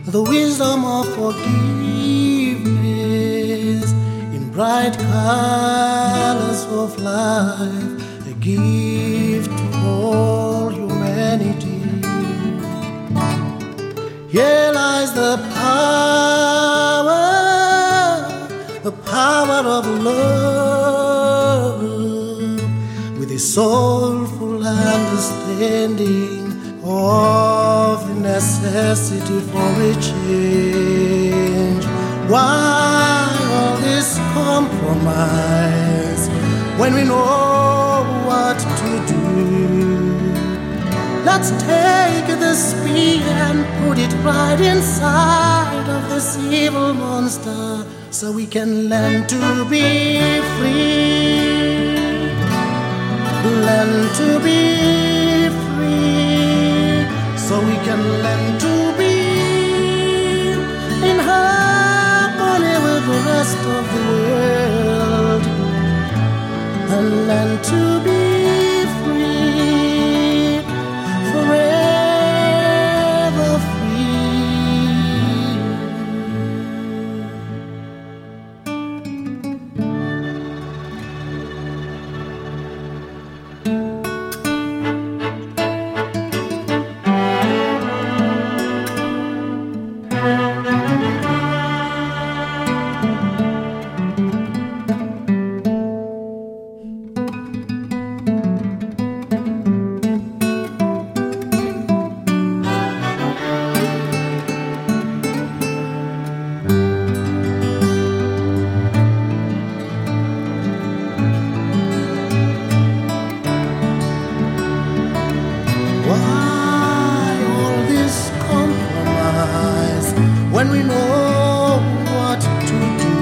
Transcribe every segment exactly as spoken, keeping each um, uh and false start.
the wisdom of forgiveness in bright colors of life, a gift to all humanity. Here lies the power, the power of love, with a soulful understanding of the necessity for a change. Why all this compromise when we know what to do? Let's take the spear and put it right inside of this evil monster, so we can learn to be free. Learn to be free, so we can learn to be in harmony with the rest of the world, and learn to be free, forever when we know what to do.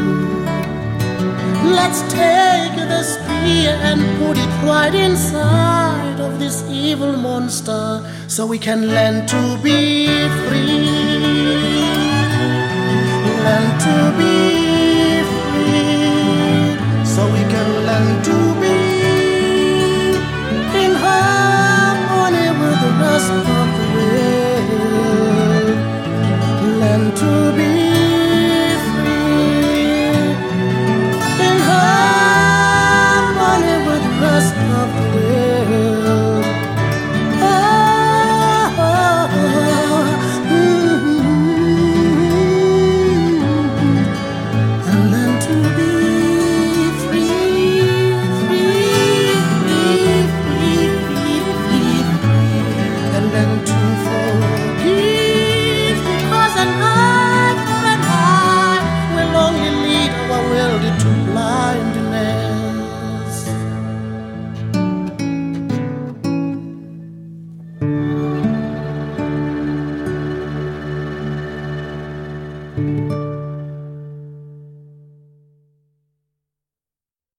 Let's take the spear and put it right inside of this evil monster, so we can learn to be free. Learn to be free, so we can learn to be in harmony with the rest of the world. Learn to be free, in harmony with the rest of the world. Oh, oh, oh, mm-hmm. And learn to be free, free, free, free, free, free, and learn to fall.